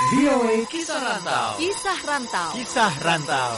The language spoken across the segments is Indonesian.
VOA Kisah Rantau. Kisah Rantau. Kisah Rantau.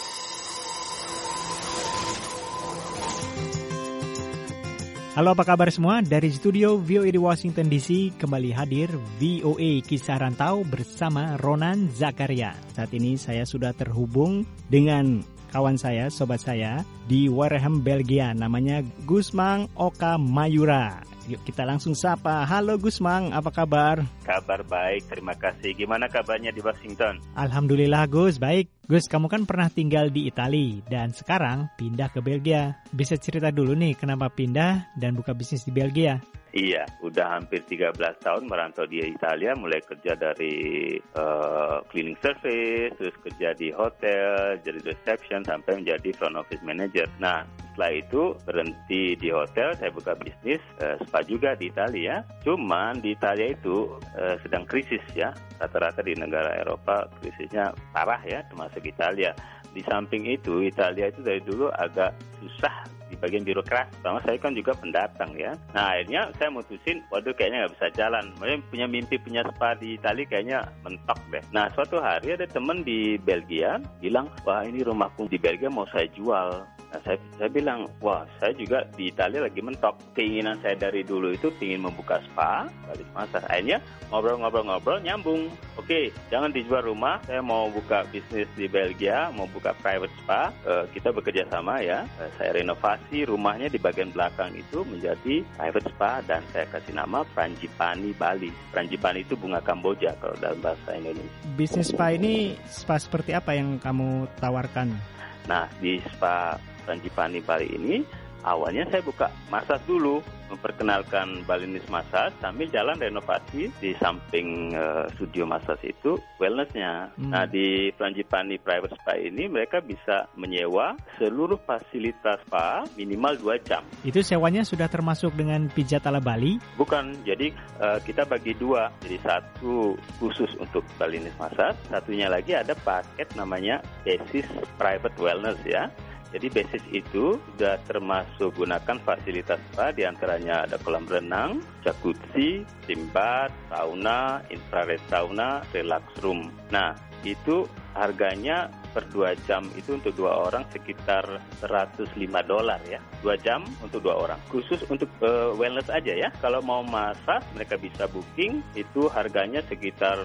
Halo, apa kabar semua? Dari studio VOA di Washington DC kembali hadir VOA Kisah Rantau bersama Ronan Zakaria. Saat ini saya sudah terhubung dengan kawan saya, sobat saya di Wareham, Belgia. Namanya Gusmang Oka Mayura. Yuk kita langsung sapa. Halo Gusmang, apa kabar? Kabar baik, terima kasih. Gimana kabarnya di Washington? Alhamdulillah Gus, baik. Gus, kamu kan pernah tinggal di Italia dan sekarang pindah ke Belgia. Bisa cerita dulu nih kenapa pindah dan buka bisnis di Belgia? Iya, udah hampir 13 tahun merantau di Italia, mulai kerja dari cleaning service, terus kerja di hotel, jadi reception, sampai menjadi front office manager. Nah, setelah itu berhenti di hotel, saya buka bisnis spa juga di Italia. Cuman di Italia itu sedang krisis ya, rata-rata di negara Eropa krisisnya parah ya, termasuk Italia. Di samping itu, Italia itu dari dulu agak susah di bagian birokrasi. Sama saya kan juga pendatang ya. Nah akhirnya saya mutusin, waduh kayaknya nggak bisa jalan. Makanya punya mimpi punya spa di Italia kayaknya mentok deh. Nah suatu hari ada teman di Belgia bilang, wah ini rumahku di Belgia mau saya jual. Nah, saya bilang, wah saya juga di Italia lagi mentok. Keinginan saya dari dulu itu ingin membuka spa, balik masa. Akhirnya ngobrol-ngobrol nyambung. Oke, jangan dijual rumah. Saya mau buka bisnis di Belgia, mau buka private spa. Kita bekerja sama ya. Saya renovasi rumahnya di bagian belakang itu menjadi private spa dan saya kasih nama Frangipani Bali. Frangipani itu bunga Kamboja kalau dalam bahasa Indonesia. Bisnis spa ini spa seperti apa yang kamu tawarkan? Nah, di spa Frangipani Bali ini awalnya saya buka massage dulu, memperkenalkan Balinese massage sambil jalan renovasi di samping studio massage itu wellnessnya. Nah di Frangipani Private Spa ini mereka bisa menyewa seluruh fasilitas spa minimal 2 jam. Itu sewanya sudah termasuk dengan pijat ala Bali? Bukan, jadi kita bagi 2. Jadi satu khusus untuk Balinese massage, satunya lagi ada paket namanya Basis Private Wellness ya. Jadi basis itu sudah termasuk gunakan fasilitas spa, diantaranya ada kolam renang, jacuzzi, steam bath, sauna, infrared sauna, relax room. Nah, itu harganya per 2 jam itu untuk 2 orang sekitar $105 ya. 2 jam untuk 2 orang. Khusus untuk wellness aja ya. Kalau mau massage mereka bisa booking, itu harganya sekitar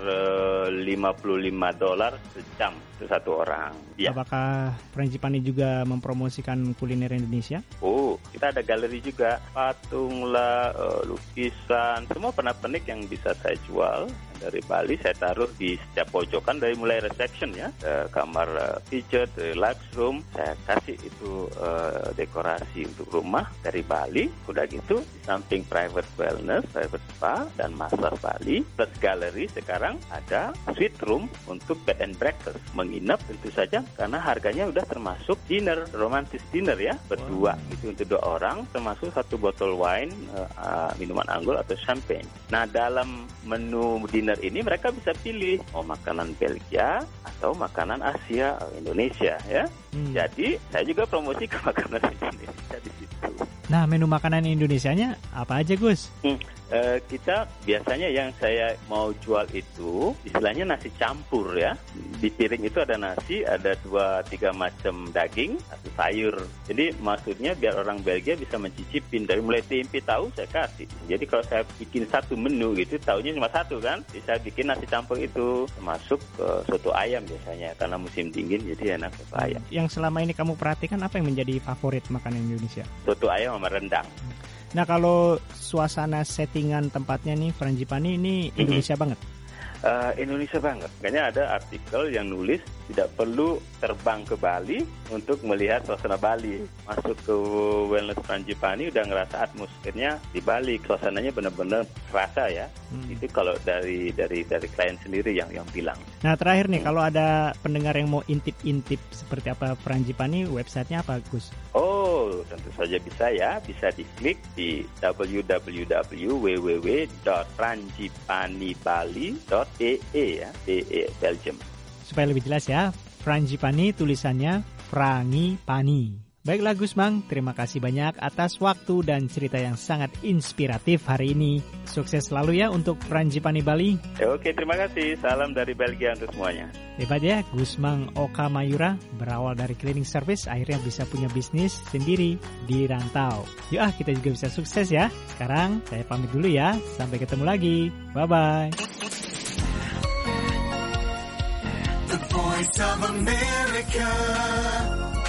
$55 sejam untuk 1 orang. Ya. Apakah Frangipani juga mempromosikan kuliner Indonesia? Oh, kita ada galeri juga. Patung lah, lukisan, semua pernak-pernik yang bisa saya jual dari Bali saya taruh di setiap pojokan dari mulai reception ya, kamar pijat, relax room, saya kasih itu dekorasi untuk rumah dari Bali. Udah gitu di samping private wellness, private spa dan massage Bali plus galeri sekarang ada suite room untuk bed and breakfast, menginap tentu saja karena harganya udah termasuk dinner, romantis dinner ya, berdua itu untuk 2 orang termasuk 1 botol wine, minuman anggur atau champagne. Nah dalam menu dinner ini mereka bisa pilih mau makanan Belgia atau makanan Asia Indonesia ya. Jadi saya juga promosi ke makanan Indonesia di situ. Nah, menu makanan Indonesianya apa aja, Gus? Kita biasanya yang saya mau jual itu istilahnya nasi campur ya. Di piring itu ada nasi, ada 2-3 macam daging, atau sayur. Jadi maksudnya biar orang Belgia bisa mencicipin dari mulai tempe tahu saya kasih. Jadi kalau saya bikin satu menu gitu, tahunya cuma 1 kan. Jadi saya bikin nasi campur itu termasuk soto ayam biasanya karena musim dingin jadi enak soto ayam. Yang selama ini kamu perhatikan apa yang menjadi favorit makanan Indonesia? Soto ayam sama rendang. Nah kalau suasana settingan tempatnya nih Frangipani ini Indonesia banget? Indonesia banget. Makanya ada artikel yang nulis tidak perlu terbang ke Bali untuk melihat suasana Bali. Masuk ke Wellness Frangipani udah ngerasa atmosfernya di Bali. Suasananya benar-benar kerasa ya. Itu kalau dari klien sendiri yang bilang. Nah terakhir nih, kalau ada pendengar yang mau intip-intip seperti apa Frangipani, websitenya apa Gus? Oh, tentu saja bisa ya. Bisa diklik di www.frangipanibali.ee ya, EE Belgium. Supaya lebih jelas ya, Frangipani tulisannya Frangipani. Baiklah Gusmang, terima kasih banyak atas waktu dan cerita yang sangat inspiratif hari ini. Sukses selalu ya untuk Pranjipani Bali. Oke, terima kasih. Salam dari Belgia untuk semuanya. Hebat ya, Gusmang Oka Mayura berawal dari cleaning service akhirnya bisa punya bisnis sendiri di rantau. Yuk kita juga bisa sukses ya. Sekarang saya pamit dulu ya. Sampai ketemu lagi. Bye-bye. The Voice of America.